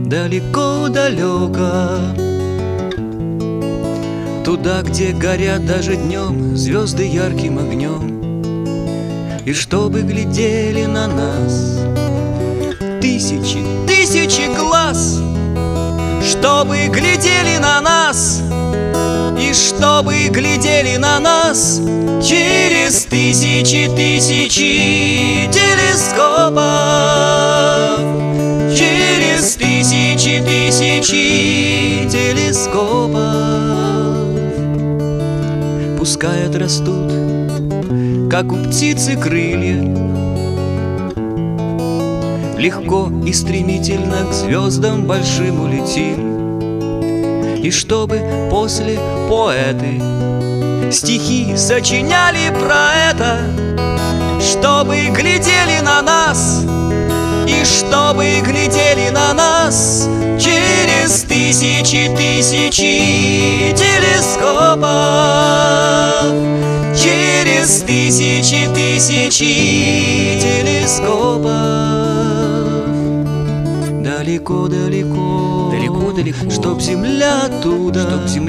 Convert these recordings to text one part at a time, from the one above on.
далеко-далеко, туда, где горят даже днем звезды ярким огнем, и чтобы глядели на нас тысячи, тысячи глаз, чтобы глядели на нас, и чтобы глядели на нас через тысячи, тысячи телескопов, через тысячи, тысячи телескопов. Пускай отрастут, как у птицы, крылья, легко и стремительно к звездам большим улетим. И чтобы после поэты стихи сочиняли про это, чтобы глядели на нас, и чтобы глядели на нас через тысячи, тысячи телескопов, через тысячи, тысячи телескопов. Далеко-далеко, далеко-далеко, чтоб земля оттуда,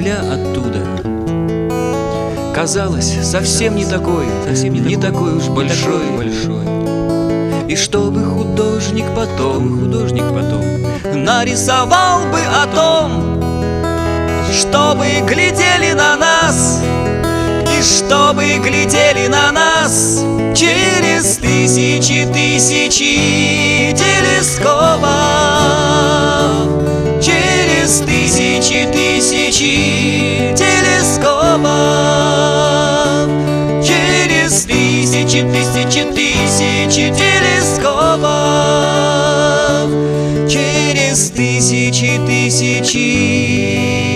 казалось совсем не такой, не такой уж большой. И чтобы художник потом нарисовал бы о том, чтобы глядели на нас, и чтобы глядели на нас через тысячи, тысячи телескопов, через тысячи, тысячи телескопов, через тысячи, тысячи, тысячи телескопов, через тысячи, тысячи